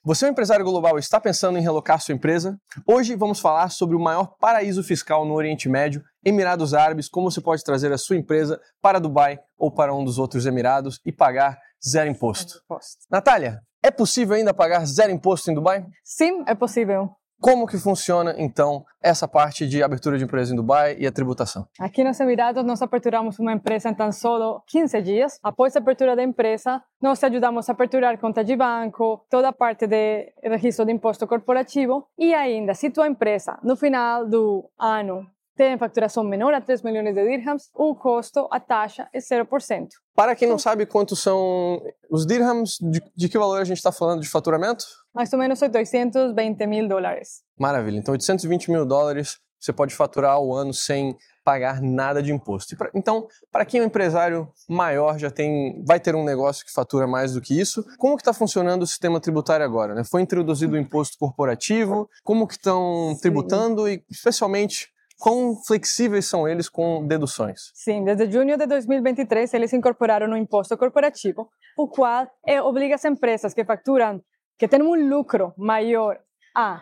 Você é um empresário global e está pensando em relocar sua empresa? Hoje vamos falar sobre o maior paraíso fiscal no Oriente Médio, Emirados Árabes, como você pode trazer a sua empresa para Dubai ou para um dos outros Emirados e pagar zero imposto. Natália, é possível ainda pagar zero imposto em Dubai? Sim, é possível. Como que funciona, então, essa parte de abertura de empresa em Dubai e a tributação? Aqui nos Emirados, nós aperturamos uma empresa em tão solo 15 dias. Após a abertura da empresa, nós ajudamos a aperturar conta de banco, toda a parte de registro de imposto corporativo. E ainda, se tua empresa, no final do ano, tem faturação menor a 3 milhões de dirhams, o custo, a taxa é 0%. Para quem não sabe quantos são os dirhams, de que valor a gente está falando de faturamento? Mais ou menos $820 mil. Maravilha, então $820 mil você pode faturar ao ano sem pagar nada de imposto. Então, para quem é um empresário maior, vai ter um negócio que fatura mais do que isso, como que está funcionando o sistema tributário agora? Né? Foi introduzido o imposto corporativo, como que estão tributando e, especialmente, quão flexíveis são eles com deduções? Sim, desde junho de 2023 eles incorporaram o imposto corporativo, o qual obriga as empresas que facturam, que têm um lucro maior a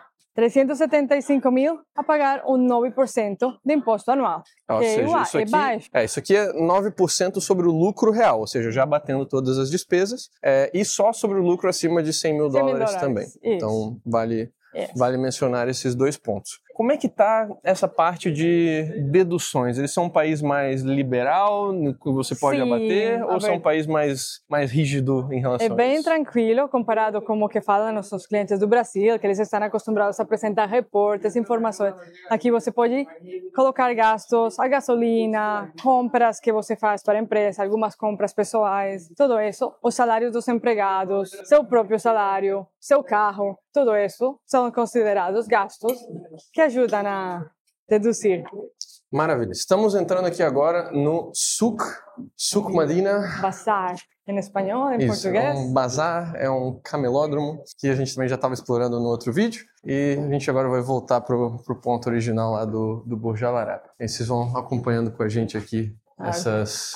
375 mil a pagar um 9% de imposto anual. Ou seja, é baixo. Isso aqui é 9% sobre o lucro real, ou seja, já batendo todas as despesas, e só sobre o lucro acima de $100 mil também. Isso. Então, vale mencionar esses dois pontos. Como é que está essa parte de deduções? Eles são um país mais liberal, que você pode abater, ou são um país mais rígido em relação a isso? É bem tranquilo comparado com o que falam nossos clientes do Brasil, que eles estão acostumados a apresentar reportes, informações. Aqui você pode colocar gastos, a gasolina, compras que você faz para a empresa, algumas compras pessoais, tudo isso, os salários dos empregados, seu próprio salário, seu carro, tudo isso são considerados gastos que ajudam a deduzir. Maravilha. Estamos entrando aqui agora no Souk Madina. Bazar, em espanhol, em Isso, português. É um bazar, é um camelódromo, que a gente também já estava explorando no outro vídeo. E a gente agora vai voltar pro ponto original lá do Burj Al Arab. E vocês vão acompanhando com a gente aqui essas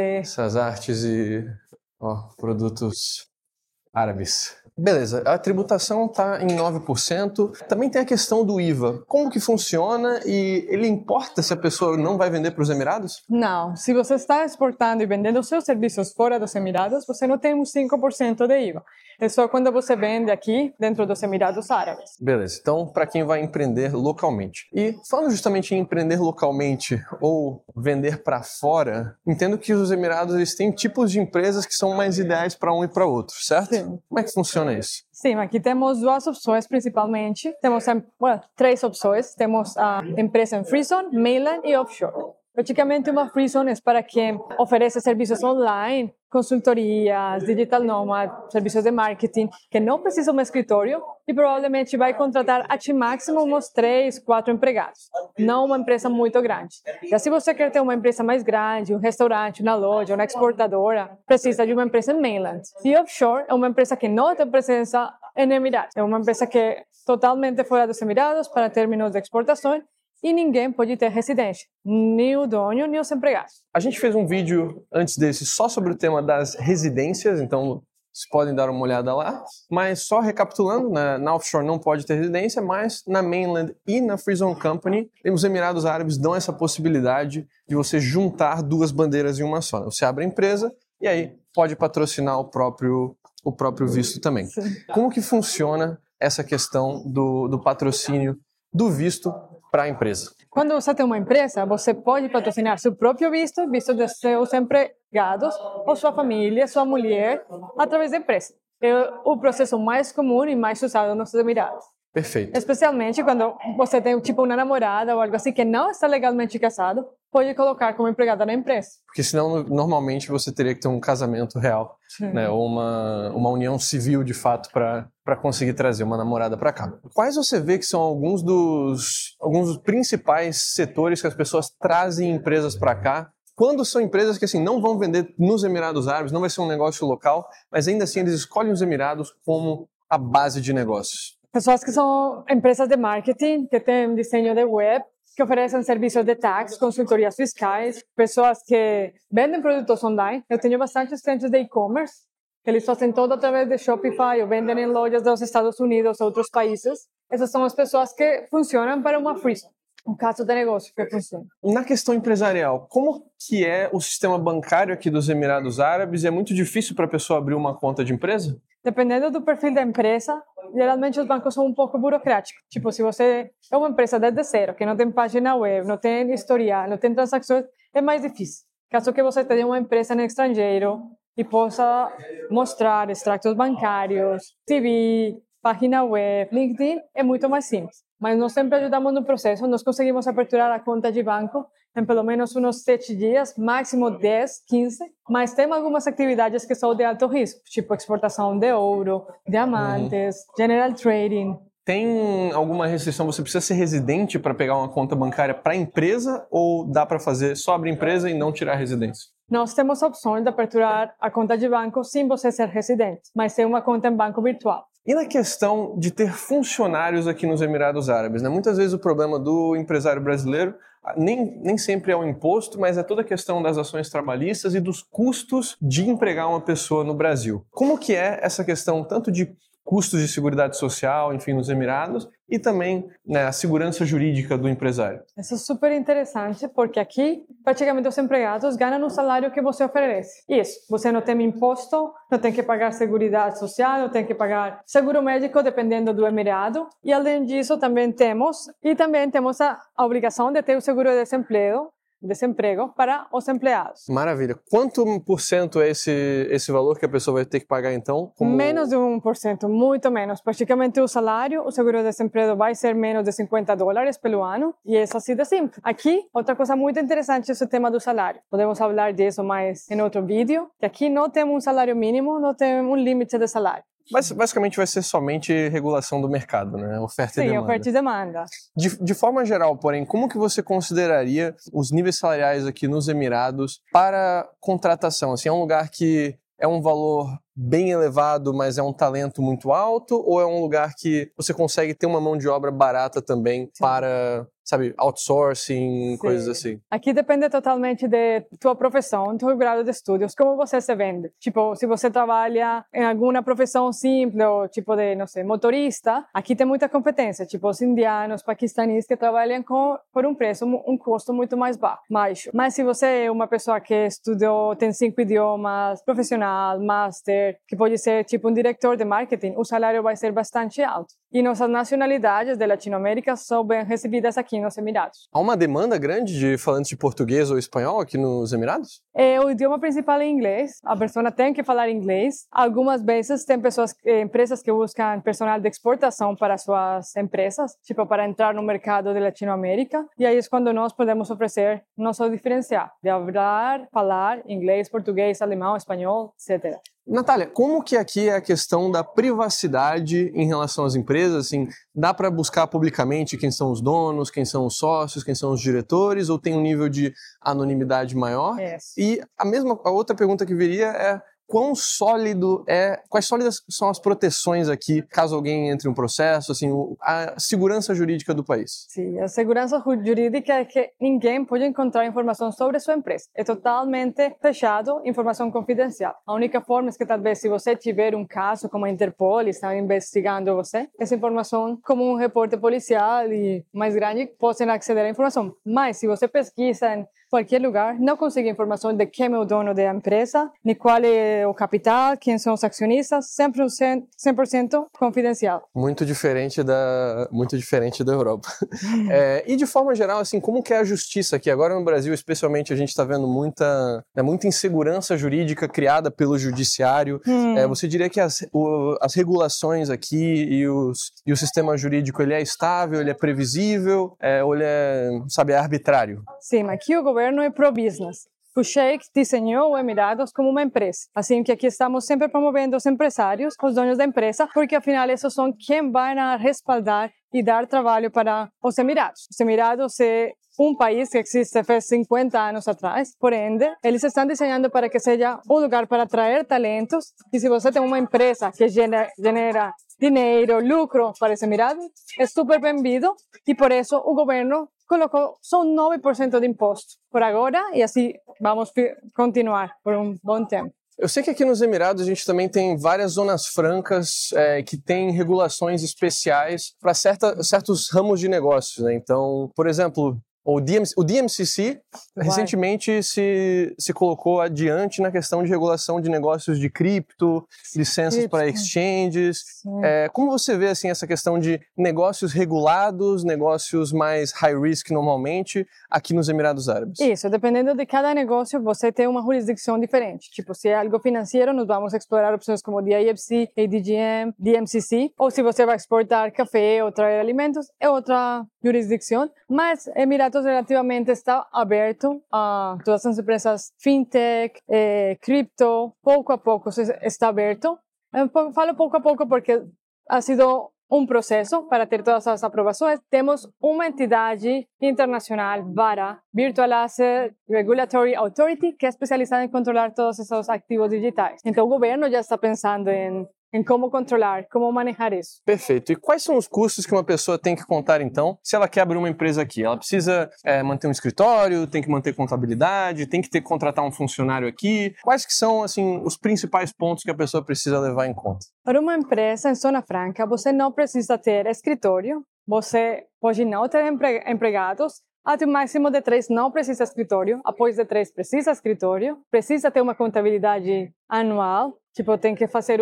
artes e produtos árabes. Beleza, a tributação está em 9%. Também tem a questão do IVA. Como que funciona e ele importa se a pessoa não vai vender para os Emirados? Não, se você está exportando e vendendo seus serviços fora dos Emirados, você não tem um 5% de IVA. É só quando você vende aqui, dentro dos Emirados Árabes. Beleza, então para quem vai empreender localmente. E falando justamente em empreender localmente ou vender para fora, entendo que os Emirados eles têm tipos de empresas que são mais ideais para um e para outro, certo? Sim. Como é que funciona isso? Sim, aqui temos duas opções principalmente. Temos, três opções. Temos a empresa em free zone, mainland e offshore. Praticamente uma free zone é para quem oferece serviços online, consultorias, digital nomad, serviços de marketing, que não precisa de um escritório e provavelmente vai contratar até máximo uns 3, 4 empregados. Não uma empresa muito grande. E se você quer ter uma empresa mais grande, um restaurante, uma loja, uma exportadora, precisa de uma empresa em mainland. E offshore é uma empresa que não tem presença em Emirados. É uma empresa que é totalmente fora dos Emirados para termos de exportação. E ninguém pode ter residência, nem o dono, nem os empregados. A gente fez um vídeo antes desse só sobre o tema das residências, então vocês podem dar uma olhada lá. Mas só recapitulando, na offshore não pode ter residência, mas na mainland e na Free Zone Company, os Emirados Árabes dão essa possibilidade de você juntar duas bandeiras em uma só. Você abre a empresa e aí pode patrocinar o próprio visto também. Sim. Como que funciona essa questão do patrocínio do visto para a empresa? Quando você tem uma empresa, você pode patrocinar seu próprio visto, visto de seus empregados, ou sua família, sua mulher, através da empresa. É o processo mais comum e mais usado nos Emirados. Perfeito. Especialmente quando você tem tipo uma namorada ou algo assim que não está legalmente casado, pode colocar como empregada na empresa. Porque senão, normalmente, você teria que ter um casamento real, né? Ou uma união civil, de fato, para conseguir trazer uma namorada para cá. Quais você vê que são alguns dos principais setores que as pessoas trazem empresas para cá? Quando são empresas que assim, não vão vender nos Emirados Árabes, não vai ser um negócio local, mas ainda assim eles escolhem os Emirados como a base de negócios? Pessoas que são empresas de marketing, que têm desenho de web, que oferecem serviços de tax, consultorias fiscais, pessoas que vendem produtos online. Eu tenho bastante clientes de e-commerce que eles fazem todo através de Shopify ou vendem em lojas dos Estados Unidos ou outros países. Essas são as pessoas que funcionam para uma Freezone. Um caso de negócio que funciona. Na questão empresarial, como que é o sistema bancário aqui dos Emirados Árabes? É muito difícil para a pessoa abrir uma conta de empresa? Dependendo do perfil da empresa, geralmente os bancos são um pouco burocráticos. Tipo, se você é uma empresa desde zero, que não tem página web, não tem historial, não tem transações, é mais difícil. Caso que você tenha uma empresa no estrangeiro e possa mostrar extratos bancários, CV, página web, LinkedIn, é muito mais simples. Mas nós sempre ajudamos no processo, nós conseguimos aperturar a conta de banco em pelo menos uns 7 dias, máximo 10, 15, mas tem algumas atividades que são de alto risco, tipo exportação de ouro, diamantes, general trading. Tem alguma restrição? Você precisa ser residente para pegar uma conta bancária para a empresa ou dá para fazer só abrir empresa e não tirar a residência? Nós temos a opção de aperturar a conta de banco sem você ser residente, mas ter uma conta em banco virtual. E na questão de ter funcionários aqui nos Emirados Árabes, né? Muitas vezes o problema do empresário brasileiro nem sempre é o imposto, mas é toda a questão das ações trabalhistas e dos custos de empregar uma pessoa no Brasil. Como que é essa questão tanto de custos de seguridade social, enfim, nos Emirados, e também, né, a segurança jurídica do empresário? Isso é super interessante, porque aqui, praticamente, os empregados ganham o salário que você oferece. Isso, você não tem imposto, não tem que pagar seguridade social, não tem que pagar seguro médico, dependendo do emirado. E, além disso, também temos a obrigação de ter o seguro de desemprego para os empregados. Maravilha. Quanto por cento é esse valor que a pessoa vai ter que pagar, então? Menos de 1%, muito menos. Praticamente o salário, o seguro-desemprego vai ser menos de $50 pelo ano, e é assim de simples. Aqui, outra coisa muito interessante é o tema do salário. Podemos falar disso mais em outro vídeo, que aqui não temos um salário mínimo, não temos um limite de salário. Mas basicamente vai ser somente regulação do mercado, né? Oferta e demanda. Sim, oferta e demanda. De forma geral, porém, como que você consideraria os níveis salariais aqui nos Emirados para contratação? Assim, é um lugar que é um valor bem elevado, mas é um talento muito alto? Ou é um lugar que você consegue ter uma mão de obra barata também para, sabe, outsourcing, coisas assim? Aqui depende totalmente de tua profissão, teu grau de estudos, como você se vende. Tipo, se você trabalha em alguma profissão simples, ou tipo de, não sei, motorista, aqui tem muita competência, tipo os indianos, paquistaníes que trabalham por um preço, um custo muito mais baixo. Mas se você é uma pessoa que estudou, tem 5 idiomas, profissional, master, que pode ser tipo um diretor de marketing, o salário vai ser bastante alto. E nossas nacionalidades de Latinoamérica são bem recebidas aqui nos Emirados. Há uma demanda grande de falantes de português ou espanhol aqui nos Emirados? O idioma principal é inglês, a pessoa tem que falar inglês. Algumas vezes tem empresas que buscam personal de exportação para suas empresas, tipo para entrar no mercado de Latinoamérica, e aí é quando nós podemos oferecer nosso diferencial, de falar inglês, português, alemão, espanhol, etc. Natália, como que aqui é a questão da privacidade em relação às empresas? Assim, dá para buscar publicamente quem são os donos, quem são os sócios, quem são os diretores, ou tem um nível de anonimidade maior? Yes. E a outra pergunta que viria é: quais sólidas são as proteções aqui, caso alguém entre em um processo, assim, a segurança jurídica do país? Sim, a segurança jurídica é que ninguém pode encontrar informação sobre sua empresa. É totalmente fechado, informação confidencial. A única forma é que talvez se você tiver um caso como a Interpol e está investigando você, essa informação, como um repórter policial e mais grande, possam aceder à informação. Mas se você pesquisa em qualquer lugar, não consegue informação de quem é o dono da empresa, nem qual é o capital, quem são os acionistas, 100% confidencial. Muito diferente da Europa. E de forma geral, assim, como que é a justiça aqui? Agora no Brasil, especialmente, a gente está vendo muita insegurança jurídica criada pelo judiciário. Você diria que as regulações aqui e o sistema jurídico, ele é estável, ele é previsível, ou ele é arbitrário? Sim, mas aqui o governo é pro-business. O Sheikh desenhou o Emirados como uma empresa. Assim que aqui estamos sempre promovendo os empresários, os donos da empresa, porque afinal esses são quem vai respaldar e dar trabalho para os Emirados. Os Emirados é um país que existe faz 50 anos atrás, por ende, eles estão desenhando para que seja um lugar para atrair talentos, e se você tem uma empresa que genera dinheiro, lucro para esse Emirado, é super bem-vindo, e por isso o governo colocou só 9% de imposto por agora, e assim vamos continuar por um bom tempo. Eu sei que aqui nos Emirados a gente também tem várias zonas francas que têm regulações especiais para certos ramos de negócios, né? Então, por exemplo, o DMCC recentemente se colocou adiante na questão de regulação de negócios de cripto, licenças para exchanges. Como você vê assim, essa questão de negócios regulados, negócios mais high risk normalmente, aqui nos Emirados Árabes? Isso, dependendo de cada negócio, você tem uma jurisdição diferente. Tipo, se é algo financeiro, nós vamos explorar opções como DIFC, ADGM, DMCC. Ou se você vai exportar café ou trazer alimentos, é outra jurisdição. Mas Emirados relativamente está aberto a todas as empresas fintech, cripto, pouco a pouco está aberto. Eu falo pouco a pouco porque ha sido um processo para ter todas as aprovações. Temos uma entidade internacional, VARA, Virtual Asset Regulatory Authority, que é especializada em controlar todos esses ativos digitais. Então o governo já está pensando em como controlar, como manejar isso. Perfeito. E quais são os custos que uma pessoa tem que contar, então, se ela quer abrir uma empresa aqui? Ela precisa manter um escritório, tem que manter contabilidade, tem que contratar um funcionário aqui? Quais que são, assim, os principais pontos que a pessoa precisa levar em conta? Para uma empresa em Zona Franca, você não precisa ter escritório, você pode não ter empregados, até o máximo de 3 não precisa escritório, após de 3 precisa escritório, precisa ter uma contabilidade anual, tipo, tem que fazer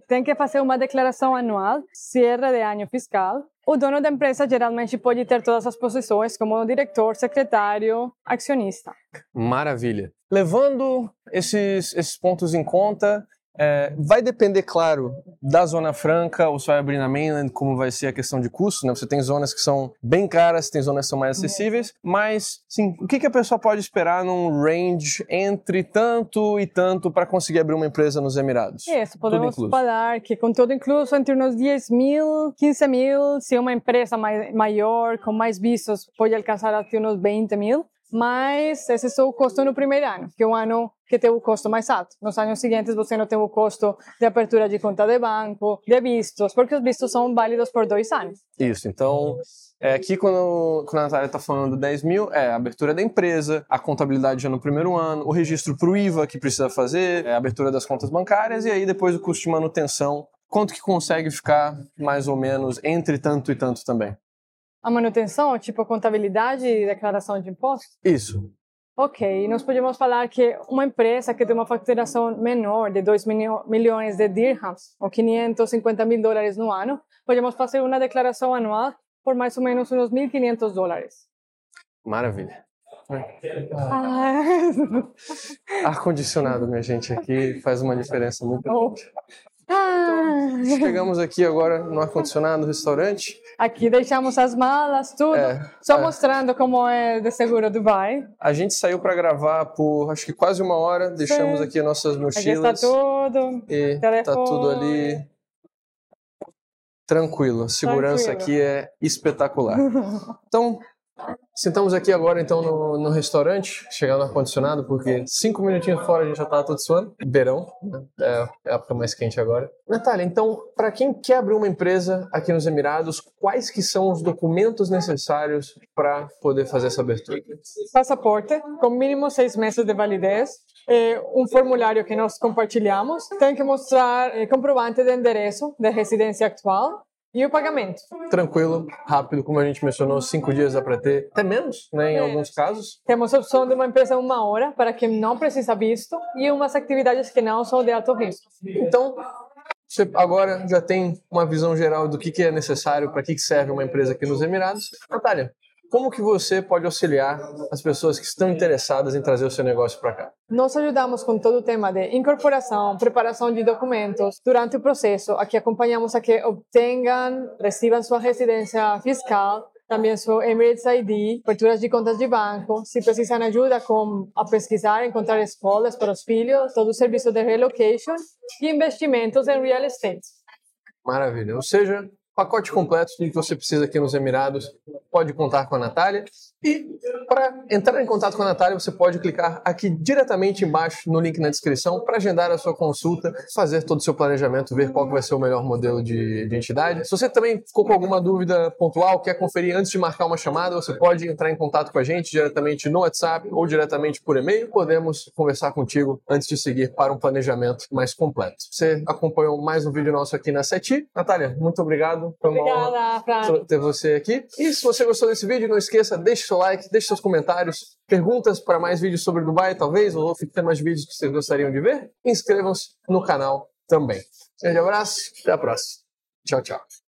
uma declaração anual, cierre de ano fiscal. O dono da empresa geralmente pode ter todas as posições, como diretor, secretário, acionista. Maravilha. Levando esses pontos em conta, vai depender, claro, da Zona Franca, ou se vai abrir na Mainland, como vai ser a questão de custo, né? Você tem zonas que são bem caras, tem zonas que são mais acessíveis, mas, sim, o que a pessoa pode esperar num range entre tanto e tanto para conseguir abrir uma empresa nos Emirados? Isso, podemos falar que com tudo incluso, entre uns 10 mil, 15 mil, se uma empresa maior, com mais vistos, pode alcançar até uns 20 mil. Mas esse é o custo no primeiro ano, que é um ano que tem o custo mais alto. Nos anos seguintes você não tem o custo de abertura de conta de banco, de vistos, porque os vistos são válidos por 2 anos. Isso, então aqui quando a Natália está falando 10 mil, a abertura da empresa, a contabilidade já no primeiro ano, o registro para o IVA que precisa fazer, a abertura das contas bancárias e aí depois o custo de manutenção. Quanto que consegue ficar mais ou menos entre tanto e tanto também? A manutenção, tipo contabilidade e declaração de impostos? Isso. Ok, nós podemos falar que uma empresa que tem uma faturação menor de 2 milhões de dirhams, ou $550.000 no ano, podemos fazer uma declaração anual por mais ou menos uns $1.500. Maravilha. Ar-condicionado, minha gente, aqui faz uma diferença muito grande. Então, chegamos aqui agora no ar-condicionado do restaurante. Aqui deixamos as malas, tudo. Só mostrando como é de seguro Dubai. A gente saiu para gravar por acho que quase 1 hora. Deixamos aqui as nossas mochilas. Aqui está tudo. E está tudo ali. Tranquilo. A segurança aqui é espetacular. Então, sentamos aqui agora então no restaurante, chegando no ar-condicionado, porque 5 minutinhos fora a gente já estava todo suando. Verão, né? É a época mais quente agora. Natália, então, para quem quer abrir uma empresa aqui nos Emirados, quais que são os documentos necessários para poder fazer essa abertura? Passaporte, com mínimo 6 meses de validez. Um formulário que nós compartilhamos. Tem que mostrar comprovante de endereço de residência atual. E o pagamento? Tranquilo, rápido, como a gente mencionou, 5 dias dá para ter, até menos, né, em alguns casos. Temos a opção de uma empresa 1 hora, para quem não precisa visto, e umas atividades que não são de alto risco. Então, você agora já tem uma visão geral do que é necessário, para que serve uma empresa aqui nos Emirados. Natália, como que você pode auxiliar as pessoas que estão interessadas em trazer o seu negócio para cá? Nós ajudamos com todo o tema de incorporação, preparação de documentos durante o processo. Aqui acompanhamos a que obtenham, recebam sua residência fiscal, também seu Emirates ID, aberturas de contas de banco. Se precisam ajuda a pesquisar, encontrar escolas para os filhos, todo o serviço de relocation e investimentos em real estate. Maravilha. Ou seja, pacote completo, tudo que você precisa aqui nos Emirados, pode contar com a Natália. E para entrar em contato com a Natália, você pode clicar aqui diretamente embaixo no link na descrição para agendar a sua consulta, fazer todo o seu planejamento, ver qual que vai ser o melhor modelo de entidade. Se você também ficou com alguma dúvida pontual, quer conferir antes de marcar uma chamada, você pode entrar em contato com a gente diretamente no WhatsApp ou diretamente por e-mail. Podemos conversar contigo antes de seguir para um planejamento mais completo. Você acompanhou mais um vídeo nosso aqui na SETI. Natália, muito obrigado. Foi uma honra ter você aqui. E se você gostou desse vídeo, não esqueça, deixe seu like, deixe seus comentários, perguntas para mais vídeos sobre Dubai, talvez, ou mais vídeos que vocês gostariam de ver. Inscrevam-se no canal também. Grande abraço, até a próxima. Tchau, tchau.